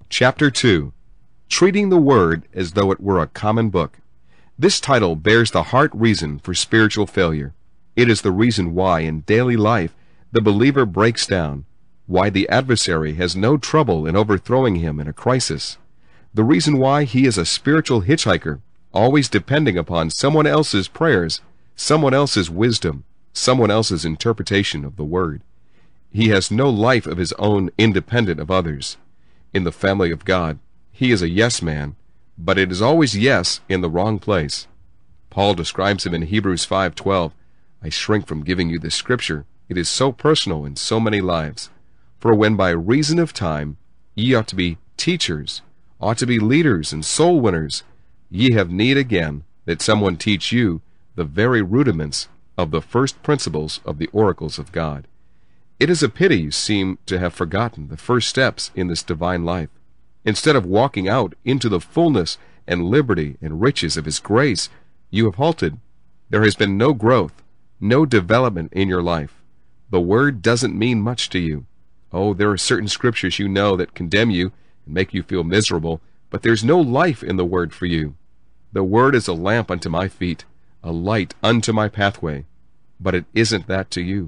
Chapter 2. Treating the Word as though it were a common book. This title bears the heart reason for spiritual failure. It is the reason why in daily life the believer breaks down, why the adversary has no trouble in overthrowing him in a crisis, the reason why he is a spiritual hitchhiker, always depending upon someone else's prayers, someone else's wisdom, someone else's interpretation of the Word. He has no life of his own independent of others. In the family of God, he is a yes man, but it is always yes in the wrong place. Paul describes him in Hebrews 5:12, I shrink from giving you this scripture. It is so personal in so many lives. For when by reason of time ye ought to be teachers, ought to be leaders and soul winners, ye have need again that someone teach you the very rudiments of the first principles of the oracles of God. It is a pity you seem to have forgotten the first steps in this divine life. Instead of walking out into the fullness and liberty and riches of His grace, you have halted. There has been no growth, no development in your life. The Word doesn't mean much to you. Oh, there are certain scriptures you know that condemn you and make you feel miserable, but there's no life in the Word for you. The Word is a lamp unto my feet, a light unto my pathway, but it isn't that to you.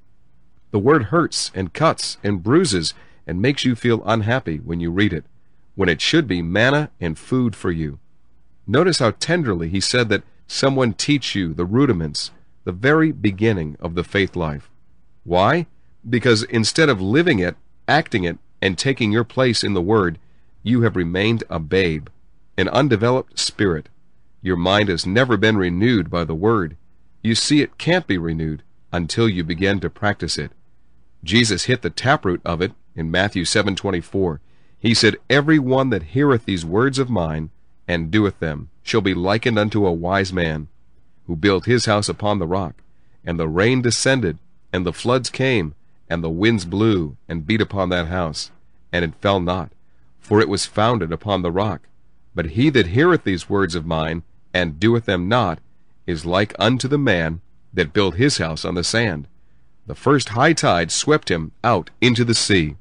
The Word hurts and cuts and bruises and makes you feel unhappy when you read it, when it should be manna and food for you. Notice how tenderly he said that someone teach you the rudiments, the very beginning of the faith life. Why? Because instead of living it, acting it, and taking your place in the Word, you have remained a babe, an undeveloped spirit. Your mind has never been renewed by the Word. You see, it can't be renewed until you begin to practice it. Jesus hit the taproot of it in Matthew 7:24. He said, Every one that heareth these words of mine, and doeth them, shall be likened unto a wise man, who built his house upon the rock. And the rain descended, and the floods came, and the winds blew, and beat upon that house, and it fell not, for it was founded upon the rock. But he that heareth these words of mine, and doeth them not, is like unto the man that built his house on the sand. The first high tide swept him out into the sea.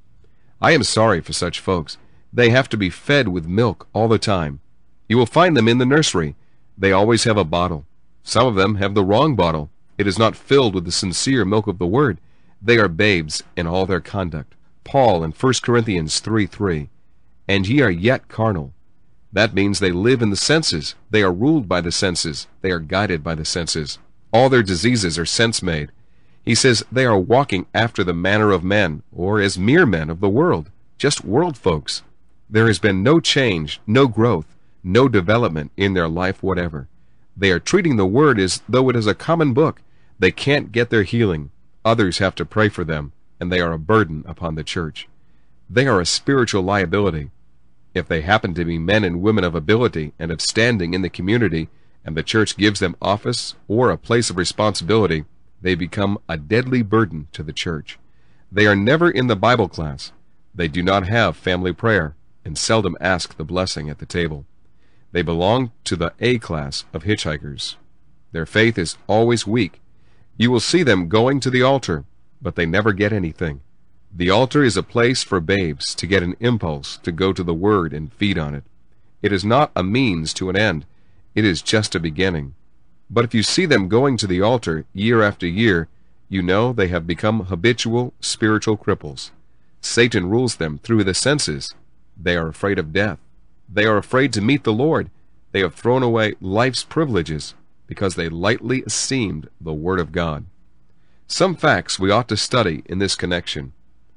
I am sorry for such folks. They have to be fed with milk all the time. You will find them in the nursery. They always have a bottle. Some of them have the wrong bottle. It is not filled with the sincere milk of the Word. They are babes in all their conduct. Paul in 1 Corinthians 3:3, And ye are yet carnal. That means they live in the senses. They are ruled by the senses. They are guided by the senses. All their diseases are sense-made. He says they are walking after the manner of men, or as mere men of the world, just world folks. There has been no change, no growth, no development in their life whatever. They are treating the Word as though it is a common book. They can't get their healing. Others have to pray for them, and they are a burden upon the church. They are a spiritual liability. If they happen to be men and women of ability and of standing in the community, and the church gives them office or a place of responsibility, they become a deadly burden to the church. They are never in the Bible class. They do not have family prayer, and seldom ask the blessing at the table. They belong to the A class of hitchhikers. Their faith is always weak. You will see them going to the altar, but they never get anything. The altar is a place for babes to get an impulse to go to the Word and feed on it. It is not a means to an end. It is just a beginning. But if you see them going to the altar year after year, you know they have become habitual spiritual cripples. Satan rules them through the senses. They are afraid of death. They are afraid to meet the Lord. They have thrown away life's privileges because they lightly esteemed the Word of God. Some facts we ought to study in this connection.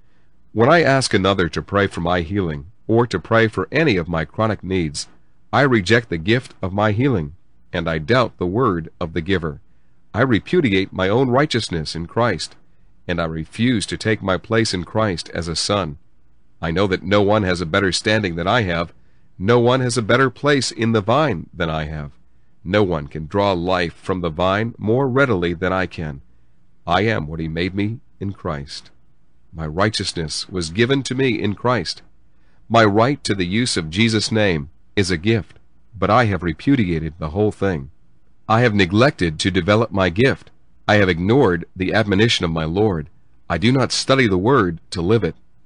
When I ask another to pray for my healing, or to pray for any of my chronic needs, I reject the gift of my healing, and I doubt the word of the giver. I repudiate my own righteousness in Christ, and I refuse to take my place in Christ as a son. I know that no one has a better standing than I have. No one has a better place in the vine than I have. No one can draw life from the vine more readily than I can. I am what He made me in Christ. My righteousness was given to me in Christ. My right to the use of Jesus' name is a gift, but I have repudiated the whole thing. I have neglected to develop my gift. I have ignored the admonition of my Lord. I do not study the Word to live it.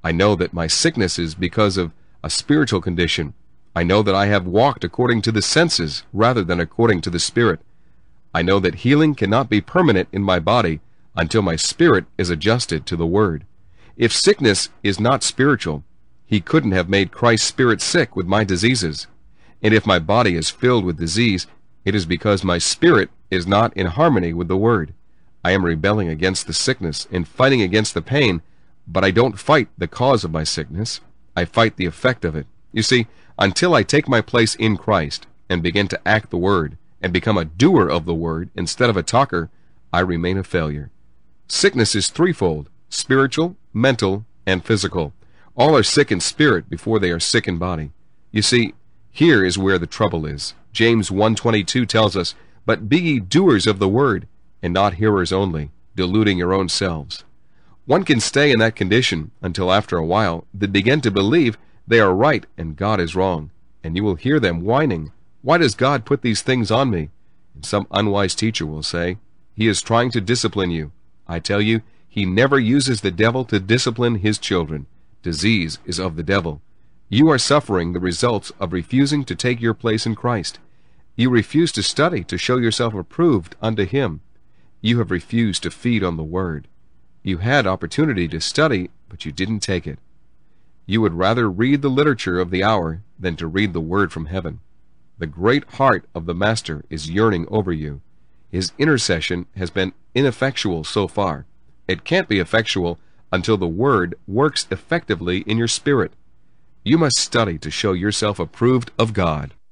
I know that my sickness is because of a spiritual condition. I know that I have walked according to the senses rather than according to the Spirit. I know that healing cannot be permanent in my body until my spirit is adjusted to the Word. If sickness is not spiritual, He couldn't have made Christ's Spirit sick with my diseases. And if my body is filled with disease, it is because my spirit is not in harmony with the Word. I am rebelling against the sickness and fighting against the pain, but I don't fight the cause of my sickness. I fight the effect of it. You see, until I take my place in Christ and begin to act the Word and become a doer of the Word instead of a talker, I remain a failure. Sickness is threefold: spiritual, mental, and physical. All are sick in spirit before they are sick in body. You see, here is where the trouble is. James 1:22 tells us, "But be ye doers of the word, and not hearers only, deluding your own selves." One can stay in that condition until after a while they begin to believe they are right and God is wrong, and you will hear them whining, "Why does God put these things on me?" And some unwise teacher will say, "He is trying to discipline you." I tell you, He never uses the devil to discipline His children. Disease is of the devil. You are suffering the results of refusing to take your place in Christ. You refuse to study to show yourself approved unto Him. You have refused to feed on the Word. You had opportunity to study, but you didn't take it. You would rather read the literature of the hour than to read the Word from heaven. The great heart of the Master is yearning over you. His intercession has been ineffectual so far. It can't be effectual until the Word works effectively in your spirit. You must study to show yourself approved of God.